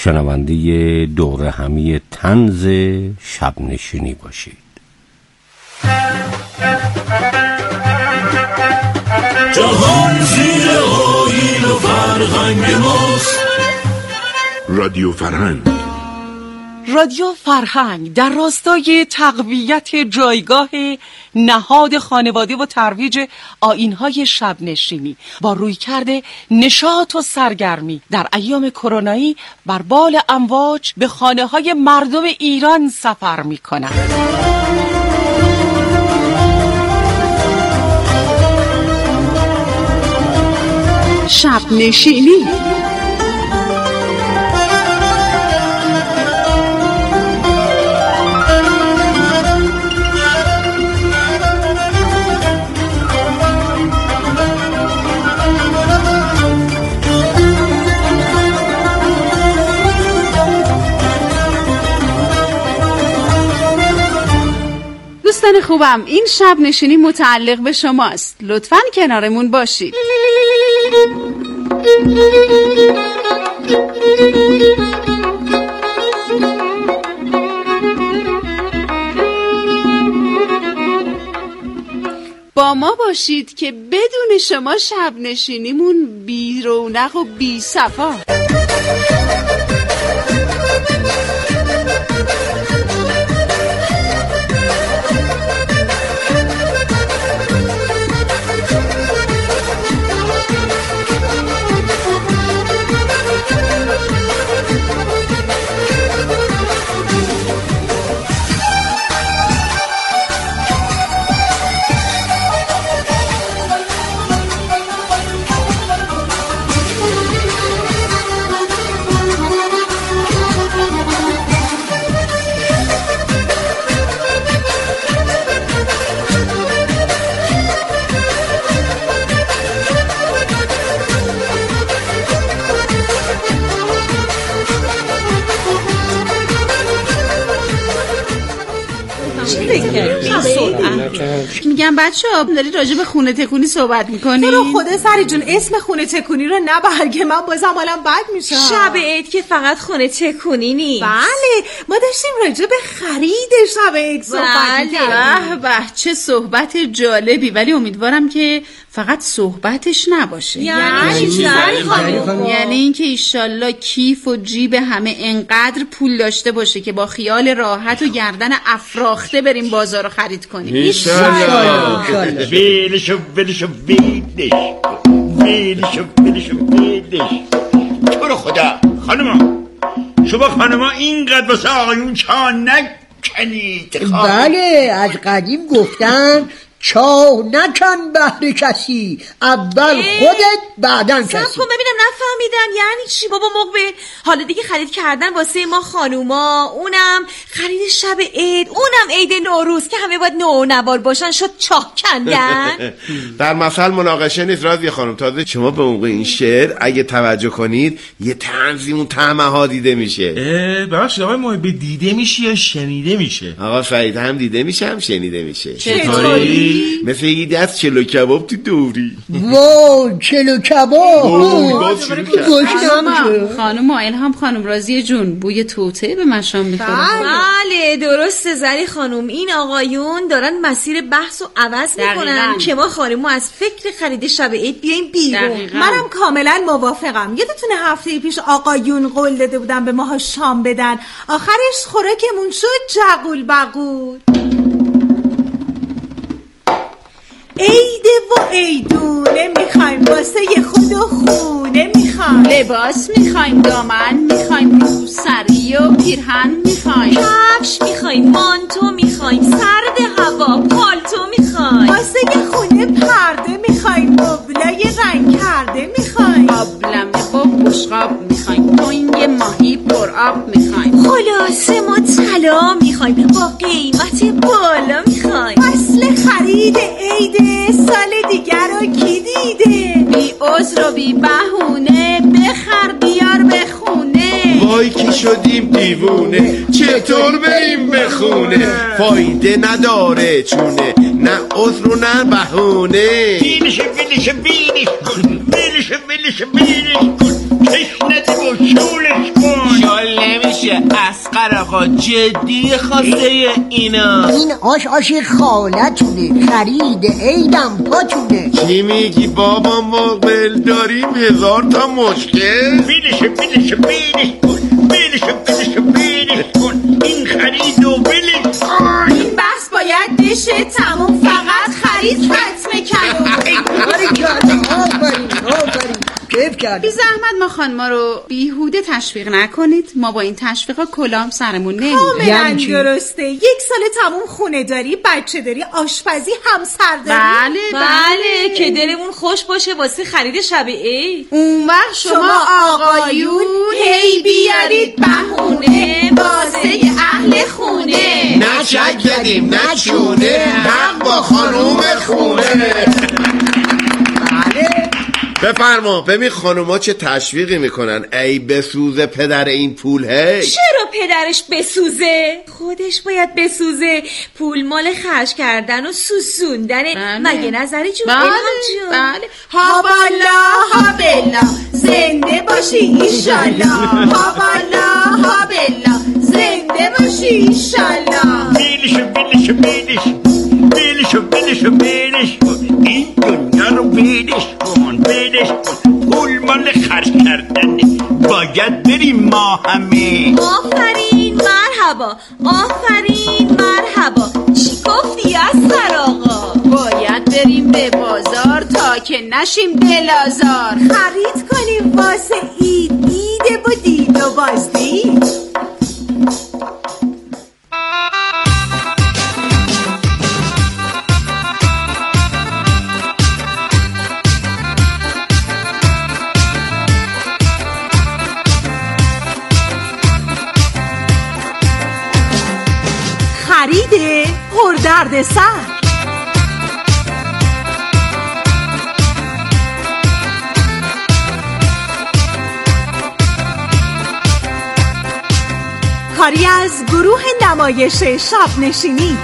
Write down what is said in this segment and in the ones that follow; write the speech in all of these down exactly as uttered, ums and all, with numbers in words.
شنونده دوره همی طنز شب نشینی باشید. جهان زیر آیین و فرهنگ ماست. رادیو فرهنگ. رادیو فرهنگ در راستای تقویت جایگاه نهاد خانواده و ترویج آیین‌های شب نشینی با رویکرد نشاط و سرگرمی در ایام کرونایی بر بال امواج به خانه‌های مردم ایران سفر می‌کند. شب نشینی دوستان خوبم، این شب نشینی متعلق به شماست. لطفاً کنارمون باشید. با ما باشید که بدون شما شب نشینیمون بی رونق و بی صفا. میگم بچه ها داری راجع به خونه تکونی صحبت میکنی؟ تو رو خدا سری جون اسم خونه تکونی رو نبرگه، من بازم حالم بد میشه. شب عید که فقط خونه تکونی نیست. بله ما داشتیم راجع به خرید شب عید صحبت میکردیم. به به چه صحبت جالبی، ولی امیدوارم که فقط صحبتش نباشه. یعنی چی؟ یعنی اینکه ایشالله کیف و جیب همه انقدر پول داشته باشه که با خیال راحت و گردن افراخته بریم بازار رو خرید کنیم. ایشالله. ویلشو ویلشو ویلش ویلشو ویلشو ویلش. تو رو خدا خانما، شما خانما اینقدر واسه آقایون چا نکنید. بله از قدیم گفتن چاه نکن بهر کسی، اول خودت بعدن کسی. سب کن ببینم نفهمیدم یعنی چی بابا مقبل؟ حالا دیگه خرید کردن واسه ما خانوما، اونم خرید شب عید، اونم عید نوروز که همه باید نو نوار باشن، شد چاه کندن. در مثل مناقشه نیست راضیه خانم. تازه شما به موقع این شعر اگه توجه کنید یه تنظیم اون طعمه ها دیده میشه. ببخشید آقای محبی، دیده میشه یا شنیده میشه؟ آقا فرید هم دیده میشه هم شنیده میشه. چطوری؟ مثل یه دست چلو کباب تو دوری. واو چلو کباب. خانم الهام خانم راضیه جون، بوی توته به مشام میخوره. بله درسته زری خانم، این آقایون دارن مسیر بحث رو عوض میکنن که ما خانمو از فکر خرید شب عید بیایم بیرون. منم کاملا موافقم. یادتونه هفته پیش آقایون قول داده بودن به ماها شام بدن، آخرش خوراکمون شد جغول بغول. عیده و عیدونه میخوایم واسه خود و خونه میخوایم، لباس میخوایم، دامن میخوایم، روسری و پیرهن میخوایم، کفش میخوایم، مانتو میخوایم، سرد هوا پالتو میخوایم، واسه خونه پرده میخوایم، مبلای رنگ کرده میخوایم، آبلمه با بشقاب میخوایم، تنگ ماهی پر آب میخوایم، خلاصه ما طلا میخوایم با قیمت بالا میخوایم. اصل خرید عیده سال دیگر رو کی دیده؟ بی عذر و بی بهونه بخر بیار به خونه. وای که شدیم دیوونه، چطور بریم به خونه؟ فایده نداره چونه، نه عذر و نه بهونه. بیلش بیلش بیلش کن، بیلش بیلش بیلش کن، تشنه و شولش کن. میشه اسقر آقا جدی خواسته اینا؟ این آش آش خالتونه، خرید عیدم پاتونه. چی میگی بابا مقبل؟ داریم هزار تا مشکل. بیلشو بیلشو بیلش کن، بیلشو بیلشو بیلش کن، این خرید و بیلش کن. این بحث باید بشه تموم، فقط خرید ختم کلو. آفرین آفرین آفرین کیف کردیم. بی زحمت ما خانما رو بیهوده تشویق نکنید، ما با این تشویقا کلام سرمون نمیره. کاملا درسته. یک سال تموم خونه داری، بچه داری، آشپزی، همسر داری. بله بله که دلمون خوش باشه واسه خرید شب عید. اون وقت شما آقایون هی بیارید بهونه واسه اهل خونه. نه چک دادیم نه چونه، هم با خانوم خونه. بله بفرما. ببین خانوما چه تشویقی میکنن. ای بسوزه پدر این پول. هی چرا پدرش بسوزه؟ خودش باید بسوزه. پول مال خرج کردن و سوسوندنه. بله. مگه نظری جون؟ بله بله. ها بالا ها بلا زنده باشی ایشالله. ها بالا ها بلا زنده باشی ایشالله. بیلشو بیلشو بیلش بیلشو بیلشو بیلش کن، این دنیا رو بیلش کن بیلش کن، پول مال خرج کردنه، باید بریم ما همه. آفرین مرحبا، آفرین مرحبا. چی گفتی اسقر آقا؟ باید بریم به بازار تا که نشیم دلازار. خرید کنیم واسه عید، دیده و دید و بازدید. خرید پردرد سر. کاری از گروه نمایش شب نشینی.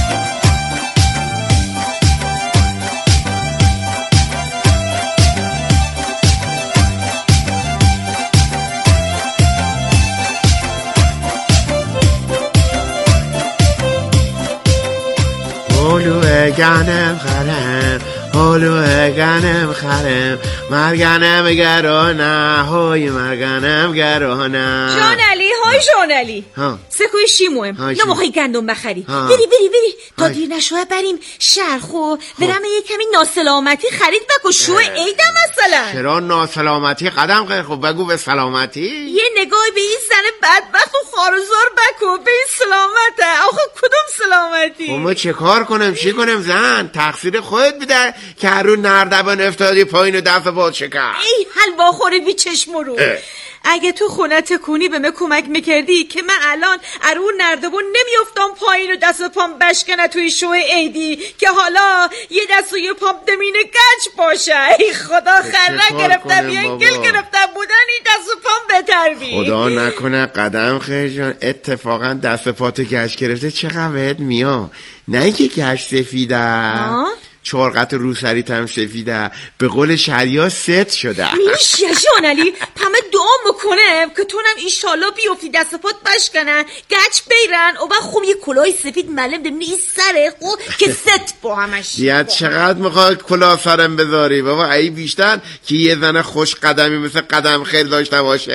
هلوه گنم خرم، هلوه گنم خرم، مرگنم گرانه، های مرگنم گرانه. جان علی، های جان علی، سکوی شیموهم نموخوی گندم بخری. بری بری بری تا دیر نشوه بریم شرخو برم یه کمی ناسلامتی خرید بکو. شو عیدم مثلا. چرا ناسلامتی؟ قدم خیر خوب بگو به سلامتی. یه نگاهی به این زن بدبخت و خارزار بکو، به این سلامته. آخه کدوم سلامتی؟ ما چه کار کنم چی کنم زن؟ تقصیر خودت بیده که هر رو نردبان افتادی پایین و دفع باد شکر. ای حلوا خوری بی چشم رو. اگه تو خونه تکونی به من کمک میکردی که من الان ارو نردبون نمیافتم پایین و دست و پام بشکنه توی شو عیدی که حالا یه دست و یه پام دمینه گچ باشه. ای خدا خره گرفتم یه گل گرفتم بودن این دست و پام بهتر بی. خدا نکنه قدم خیر جان اتفاقا دست و پاتو گچ گرفته چقدر بهت میاد. نه اینکه گچ سفیده، چارقت روسریت هم سفیده، به قول شریا ست شده. میشه جان علی پمه دعا میکنم که تونم ایشالا بیفتی دست پات بشکنن گچ بیرن و بعد خوب یه کلاه سفید ملم دمینه این سره خوب که ست با همش. یا چقدر میخواد کلاه سرم بذاری بابا؟ ای بیشتر که یه زن خوش قدمی مثل قدم خیر داشته باشه.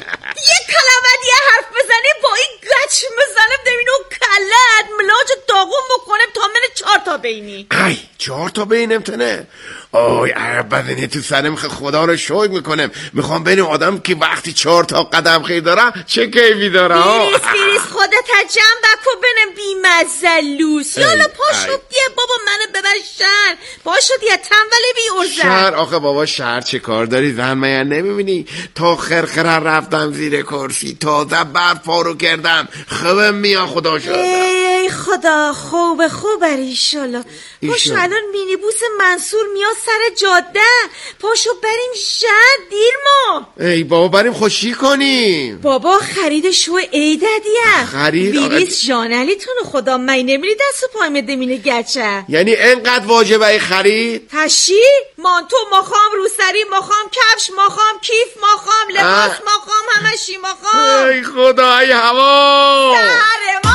یه کلمه یه حرف بزنه با این گچ میزنم دمینه و کلت ملاج داغون میکنم تا من چهار تا بینی. ای چهار تا بینم تنه. آی عرب بدنه تو سرم خدا رو شوی میکنم. میخوام ببینم آدم که وقتی چهار تا قدم خیر داره چه کیفی داره. بیریز بیریز خودت جمع بکو بنم بی مزلوس. یالا پاشو دیه بابا منو ببرشن. پاشو دیه تنوله بی ارزن. شهر آخه بابا شهر چه کار داری زن من نمیبینی؟ تا خرخره رفتم زیر کرسی تازه برفا رو کردم خوبم میان خدا شد. ای خدا، خوب خوب ایشالله. پاشو الان مینیبوس منصور میاد سر جاده، پاشو بریم شهر دیر ما. ای بابا بریم خوشی کنیم. بابا خرید شو ایدادیه. خرید؟ بیلیس جانلیتون خدا می نمیری دست و پای مدمینه گچه. یعنی انقدر واجبه ای خرید؟ تشی؟ مانتو ماخام، روسری ماخام، کفش ماخام، کیف ماخام، لباس ماخام، همه شی ماخام. ای خدا ای هوا سر ما.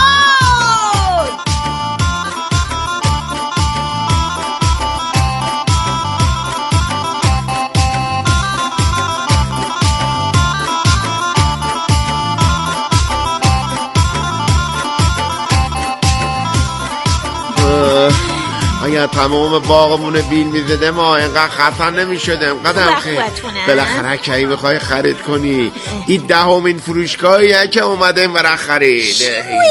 اگر تمام باغمون بیل میزده ما اینقدر خفن نمیشده. اینقدر خیلی بالاخره کی میخوای خرید کنی؟ این دهمین فروشگاهیه که اومده این برای خرید. چی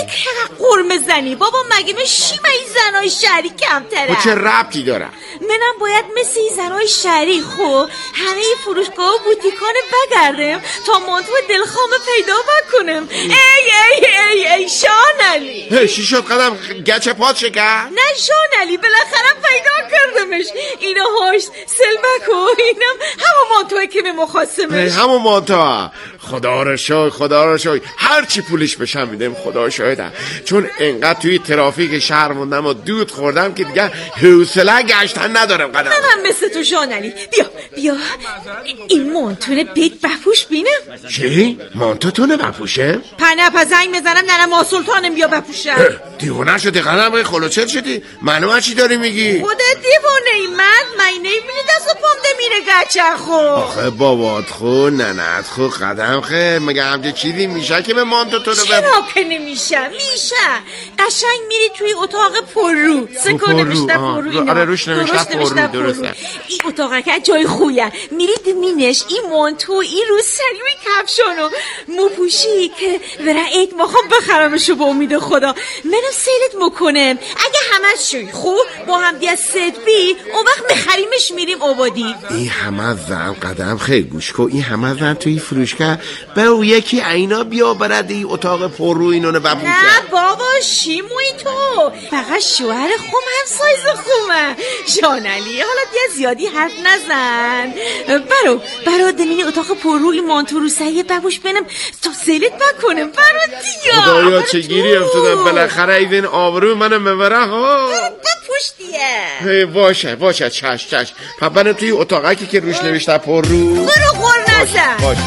قرمه زنی بابا؟ مگه من شیمه این زنای شهری کمتره؟ و چه ربطی داره؟ منم باید مثل این زنای شهری خب همه این فروشگاه و بوتیکان بگردم تا مانتو دلخواه پیدا بکنم. ای ای ای ای شان علی. چی شد قدم گچ پات شکر؟ نه شان علی بالاخره پیدا کردمش. اینا هاش سلبک و اینم همون مانتوه که به مخاصمش. همون مانتوه. خدا رو شای خدا رو شای هر چی پولش بشم میدم خدا شایدم، چون انقدر توی ترافیک شهر موندم و دود خوردم که دیگه حوصله گشتن ندارم. قدم منم مثل تو جان علی. بیا بیا این مانتونه بیت بپوش بینم. چی؟ مانتوتونه بپوشه؟ پنه پا زنگ میزنم ننه ما سلطانم بیا بپوشم. دیوانه شدی قدم؟ خلوچل شدی؟ معلومه چی داری میگی؟ خودت دیوانه ای من من نمیبینی دست و پام میره گچه خو. آخه بابات خو ننت خو قدم خه مگه همچه چیزی میشه که به مانتوتونه بپوشه؟ چرا که نمیشه؟ میشه. قشنگ میری توی اتاق پررو سکو نمیشته پررو اینا. آره روش نمیشته پررو درسته. این اتاقه که جای خویه میری دمینش این مانتو این روز سری و کفشانو مپوشی که برای عید ماخوام بخرمشو با امید خدا. منم سیلت مکنم اگه همه شوی خوب با هم دیگه سید بی اون وقت میخریمش میریم آبادی. این همه زن قدم خیلی گوش کن، این همه زن توی فروشگاه به او یکی اینا بیا برد این اتاق پر رو اینونه بپوشه. نه بابا شیموی تو فقط شوهر خوم هم سایز خومه. جان علی حالا دیگه زیادی حرف نزن. برو برو دمینی اتاق پر رو این مانتو رو سعیه بپوش بینم تا سیلت بکنم. برو دیگه خدایا چه گیری افتادم بالاخره این آبرو منو مبره ها. بپوش دیگه. باشه باشه چش چش پس توی اتاقکی که روش نوشته پر رو. برو غور نزن. باشه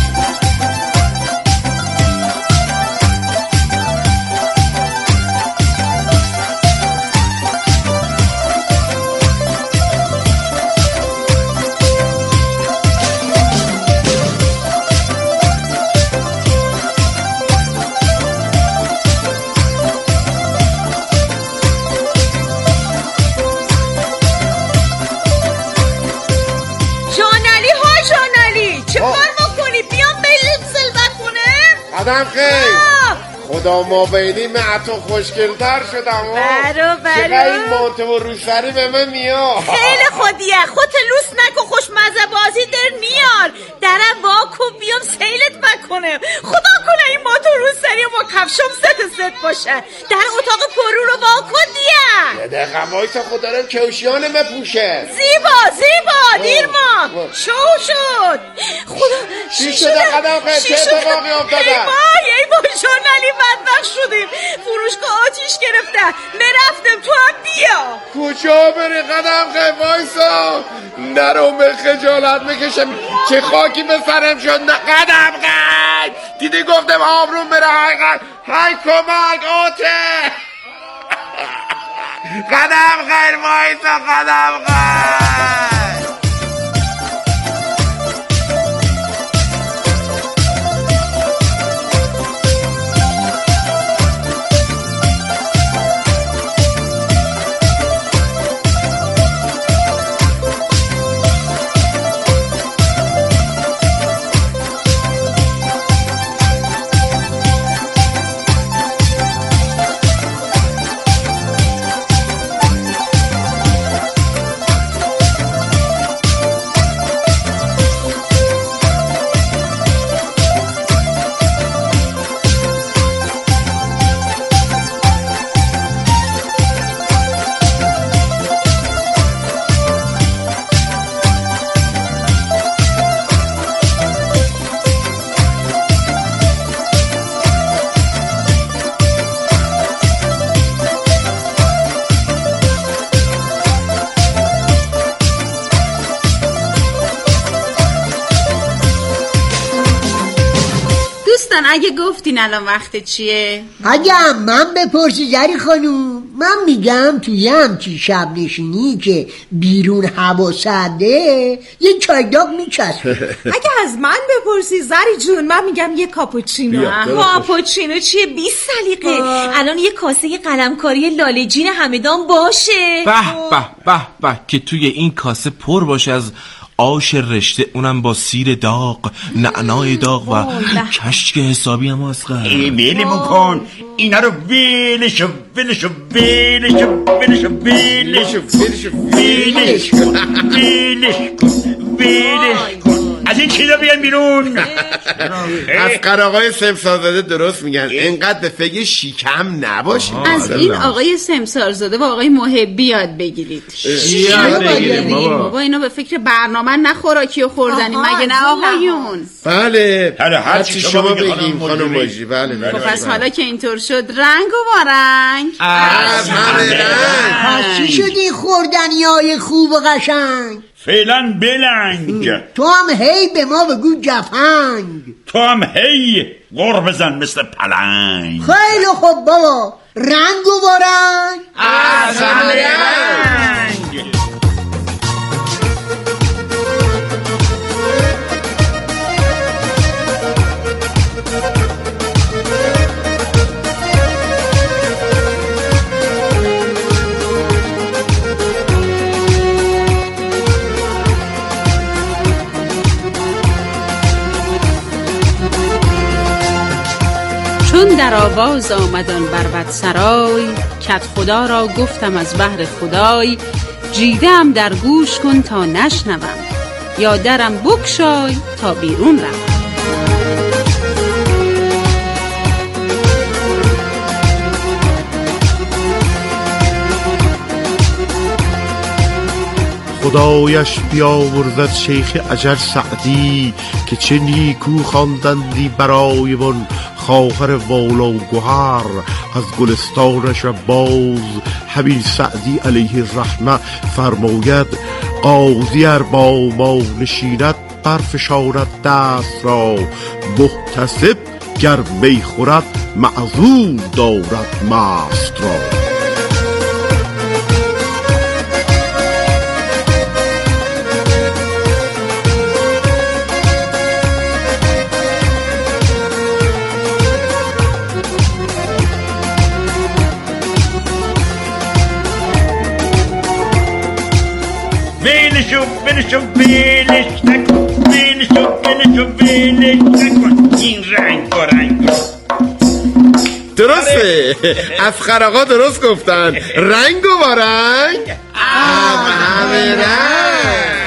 قدم خیلی خدا ما بینی من حتی خوشگلتر شدم. برو برو چقدر این مانتو و روسری به من میاد. خیلی خودیه خودت لوس نکن خوشمزه بازی در نیار درم واکن بیام سیلت بکنم. خدا کنه این مانتو و روسری و کفشم ست ست باشه. در اتاق پرو رو واکن دیه. یه دقیقه وایسا خدا رو کوشیانه بپوشه. زیبا زیبا دیر ما شو شد. خدا چی شده قدم خیلی چه اتفاقی افتاده؟ ای بای ای بای جانلی بدبخت شدیم فروشگاه آتیش گرفته. مرفتم تو هم بیا. کجا بری قدم خیلی وایسا نرو به خجالت میکشم چه خاکی به سرم شد. نه قدم خیلی دیدی گفتم آبروم بره. های های کمک آته قدم خیلی وایسا قدم خیلی. جان اگه گفتین الان وقت چیه؟ اگه من بپرسی زری خانوم من میگم توی همچی شب نشینی که بیرون هوا سرده یه چایداغ میچسبه. اگه از من بپرسی زری جون من میگم یه کاپوچینو. کاپوچینو چیه؟ بیست سلیقه. الان یه کاسه قلمکاری لاله‌جین همدان باشه. به به به به که توی این کاسه پر باشه از آش رشته، اونم با سیر داغ، نعنای داغ و کشک حسابی هم اسقر. ای ویلمون کن اینا رو، ویلش و ویلش و ویلش و ویلش و ویلش و ویلش و ویلش کن ویلش کن ویلش کن. از این چیزا بیان بیرون. از قراغای سمسارزاده درست میگن، اینقدر به فکر شیکم نباشید. از این آقای سمسارزاده و آقای محبی یاد بگیرید. یاد بگیریم بابا. اینا به فکر برنامه نه خوراکی و خوردنی مگه نه آقایون؟ بله حالا هر چی شما بگیم خانم باجی. بله بله. خب پس حالا که اینطور شد رنگ و وارنگ از همه رنگ. پس چی شدی خوردنی های خوب و قشنگ؟ فعلا بلنگ. تو هم هی به ما بگو جفنگ. تو هم هی غر بزن مثل پلنگ. خیلی خوب بابا، رنگ و وارنگ از همه رنگ. چون در آواز آمدان بربط سرای، کت خدا را گفتم از بهر خدای. جیدم در گوش کن تا نشنوم، یا درم بگشای تا بیرون روم. خدایش بیاورزد شیخ اجل سعدی، که چه نیکو خواندندی برای من خواهر والا و گوهر از گلستانش. و باز همین سعدی علیه الرحمه فرماید قاضی ار با ما نشیند برفشاند دست را، محتسب گر می خورد معذور دارد مست را. ویلشو ویلشو ویلش نکن، ویلشو ویلشو ویلش نکن. این رنگ با رنگ درسته. از خراغا درست گفتن، رنگ و با رنگ از همه رنگ.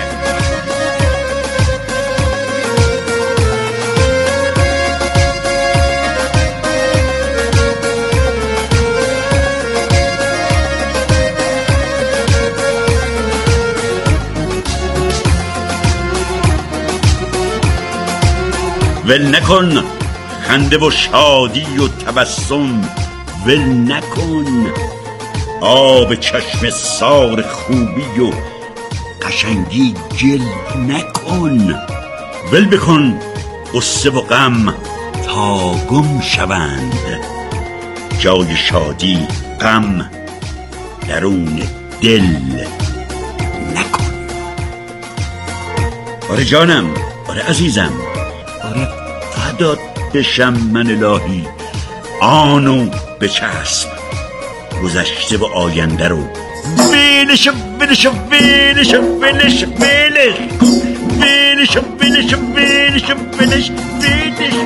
ول نکن خنده و شادی و تبسم، ول نکن آب چشم سار خوبی و قشنگی گل نکن. ول بکن غصه و غم تا گم شوند، جای شادی غم درون دل نکن. آره جانم، آره عزیزم، آره فدات بشم من الهی. آنو بچسب گذشته و آینده رو، ویلش ویلش ویلش ویلش ویلش ویلش ویلش ویلش ویلش ویلش.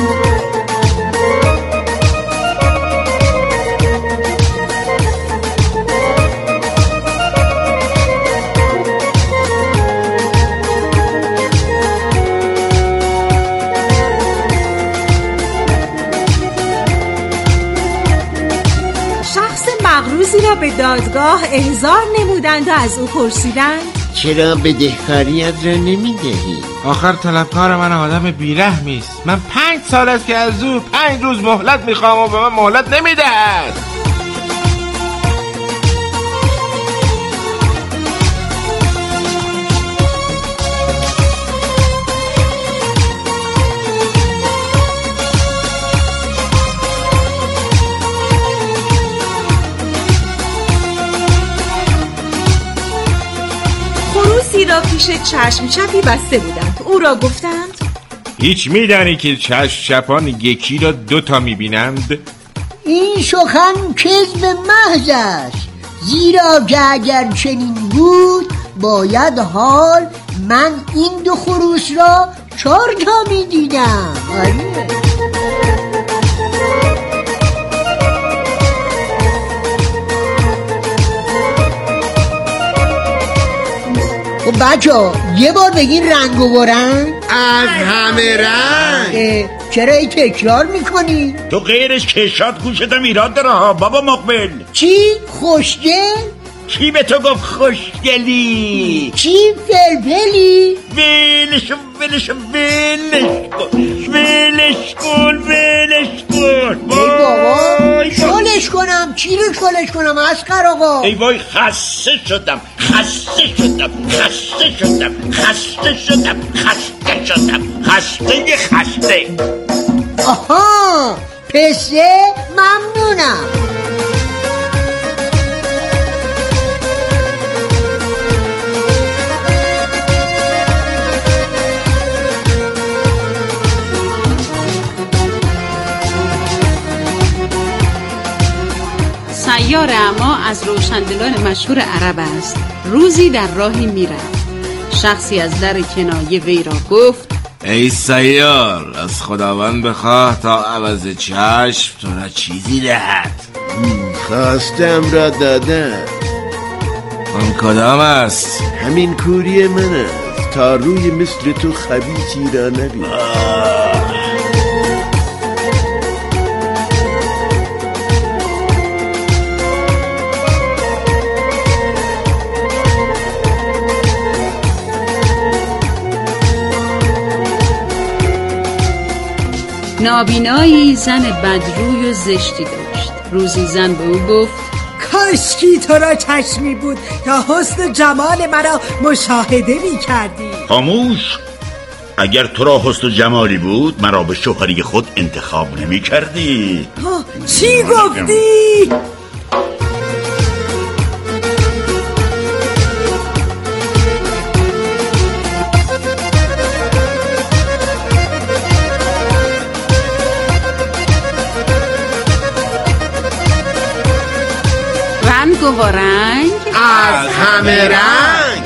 مغروزی را به دادگاه احضار نمودند و از او پرسیدند چرا بدهکاریت را نمیدهی؟ آخر طلبکار من آدم بیرحمی است. من پنج سال است که از او پنج روز مهلت میخوام و به من مهلت نمیدهد. را پیش چشم چپی بسته بودند. او را گفتند هیچ میدانی که چشم چپان یکی را دوتا میبینند؟ این سخن کذب محض است، زیرا که اگر چنین بود باید حال من این دو خروس را چهار تا میدیدم. آره. خب بچه ها یه بار بگین رنگ و برنگ. از همه رنگ. چرا ای تکرار میکنی؟ تو غیرش کشات گوشتم ایراد داره ها بابا مقبل. چی؟ خوشگل؟ کی به تو گفت خوشگلی؟ چی فلفلی؟ ولش ولش ولش کن ولش کن ولش کن. ای بابا شلش کنم؟ چی رو شلش کنم اصغر آقا؟ ای وای خسته شدم خسته شدم خسته شدم خسته شدم خسته شدم خسته خسته. آها پسه ممنونم. سیار اما از روشندلان مشهور عرب است. روزی در راهی میرفت، شخصی از در کنایه وی را گفت ای سیار، از خداوند بخواه تا عوض چشم تو را چیزی دهد. خواستم را دادم. آن کدام است؟ همین کوری من است، تا روی مثل تو خبیثی را نبینم. نابینایی زن بدروی و زشتی داشت. روزی زن به او گفت کاشکی تو را چشمی بود تا حسن جمال مرا مشاهده می کردی. خاموش، اگر تو را حسن جمالی بود مرا به شوهری خود انتخاب نمی کردی. چی گفتی؟ رنگ و رنگ از همه رنگ.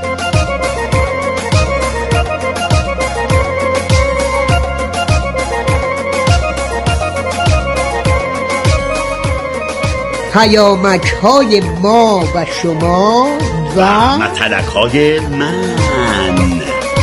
پیامک های ما و شما و مطلق های من.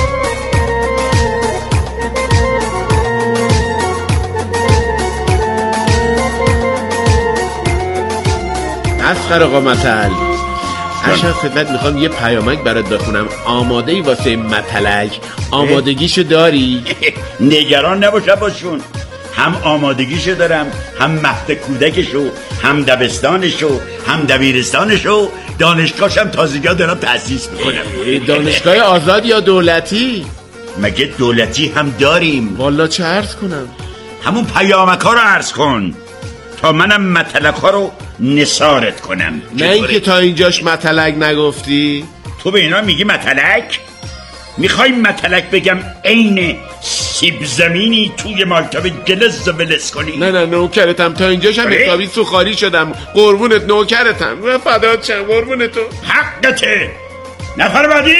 اصغر آقا مطل، عشان خدمت میخوام یه پیامک برات بخونم. آماده ای واسه مطلق؟ آمادگیشو داری؟ نگران نباش باشون، هم آمادگیشو دارم، هم مهد کودکشو، هم دبستانشو، هم دبیرستانشو، دانشگاهشم تازگی دارم تأسیس میکنم. دانشگاه آزاد یا دولتی؟ مگه دولتی هم داریم؟ والا چه عرض کنم؟ همون پیامک ها رو عرض کن تا منم مطلق ها رو نثارت کنم. نه اینکه تا اینجاش مطلق نگفتی؟ تو به اینا میگی مطلق؟ میخوای مطلق بگم عین سیب زمینی توی مالتاب گلز ولس کنی؟ نه نه نوکرتم، تا اینجاش هم حسابی سوخاری شدم. قربونت نوکرتم، فدات شم قربونتو. حقته. نفر بعدی.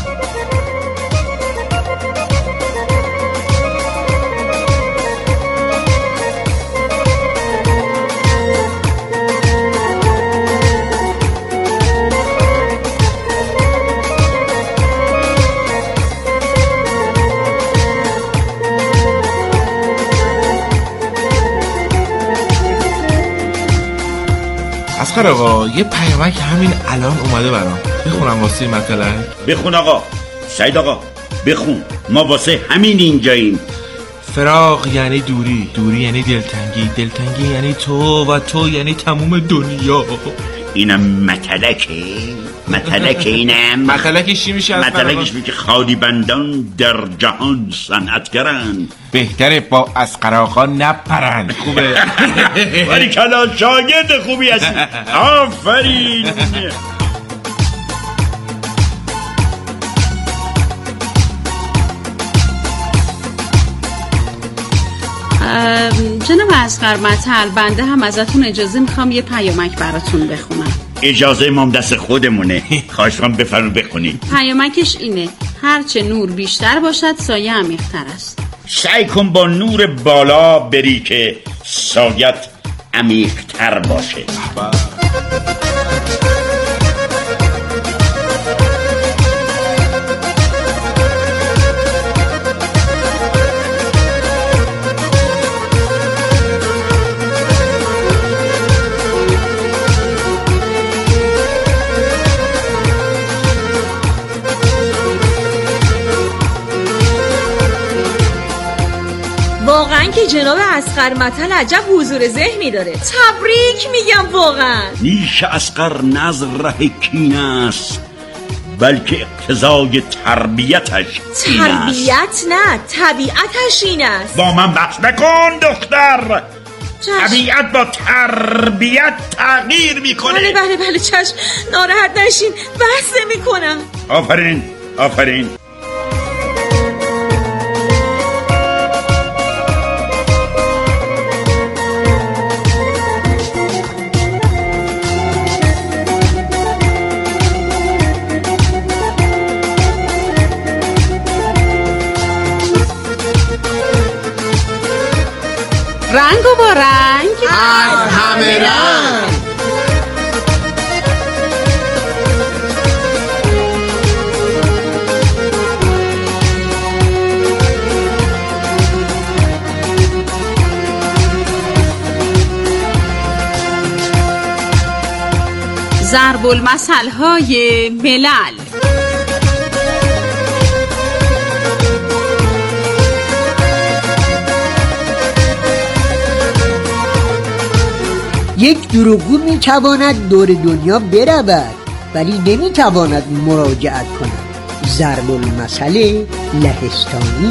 اصغر آقا یه پیامک همین الان اومده برام، بخونم واسه مطلق. بخون آقا. سعید آقا بخون، ما واسه همین اینجاییم. فراق یعنی دوری، دوری یعنی دلتنگی، دلتنگی یعنی تو و تو یعنی تموم دنیا. اینم مطلقه؟ مطلقه اینم؟ مطلقش چی میشه؟ مطلقش میگه خالی بندان در جهان صنعتگرن، بهتره با اصغر آقا نپرن. خوبه. ولی کلا شاگرد خوبی هستی. آفرین. جناب اصغر مطل، بنده هم ازتون اجازه میخوام یه پیامک براتون بخونم. اجازه مام دست خودمونه. خواهش کنم بفرمایید بخونید. پیامکش اینه: هرچه نور بیشتر باشد سایه عمیق‌تر است. سعی کن با نور بالا بری که سایت عمیق‌تر باشه. واقعا که جناب اصغر مطل عجب حضور ذهنی داره. تبریک میگم واقعا. نیش اصغر نز ره کین است، بلکه اقتضای تربیتش این است. تربیت نه، طبیعتش این است. با من بحث نکن دختر. طبیعت با تربیت تغییر میکنه. بله بله بله چشم، ناراحت نشین، بحث نمیکنم. آفرین آفرین. رنگ و با رنگ از همه رنگ. ضرب المثل های ملل. یک دروغگو میتواند دور دنیا برود ولی نمیتواند مراجعت کند. ضرب المثل لهستانی.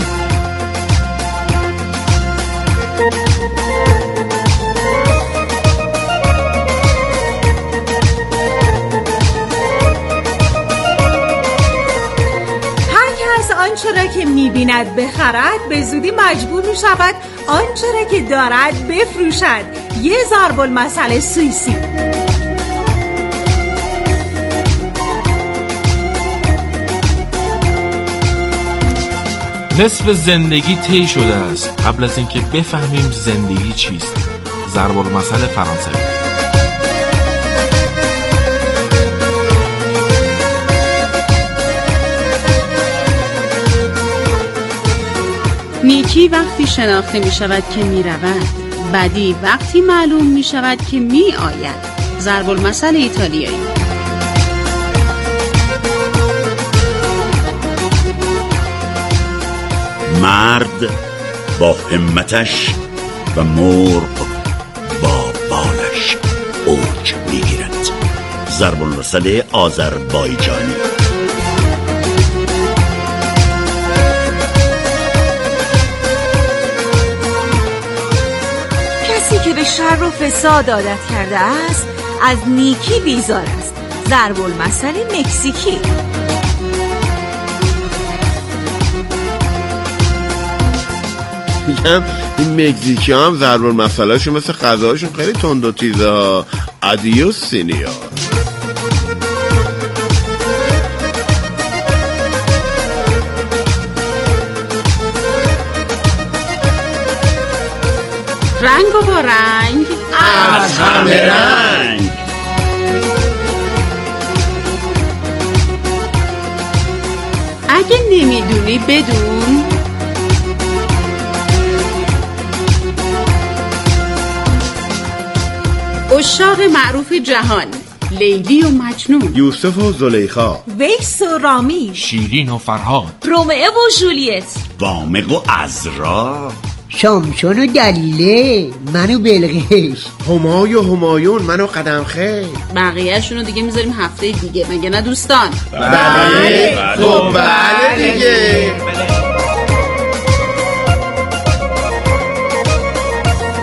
آنچه را که می‌بیند بخرد به زودی مجبور می‌شود آنچه را که دارد بفروشد. یه ضرب المثل سوئیسی. نصف زندگی طی شده است قبل از اینکه بفهمیم زندگی چیست. ضرب المثل فرانسوی. نیکی وقتی شناخته می شود که می رود، بدی وقتی معلوم می شود که می آید. ضرب المثل ایتالیایی. مرد با همتش و مرغ با بالش اوج می گیرد. ضرب المثل آذربایجانی. که به شر و فساد عادت کرده است از نیکی بیزار است. ضرب المثل مکزیکی. میگم این مکزیکی هم ضرب المثل شون مثل غذاشون خیلی تند و تیزه. ادیوس سینیور. رنگ و با رنگ از همه رنگ. اگه نمیدونی بدون. عشاق معروف جهان: لیلی و مجنون، یوسف و زلیخا، ویس و رامی، شیرین و فرهاد، رومئو و جولیت، وامق و عذرا، شامشون و دلیله، منو بلقیش، همای و همایون، منو قدم خیل. بقیه شونو دیگه میذاریم هفته دیگه، مگه نه دوستان؟ بله خب بله دیگه.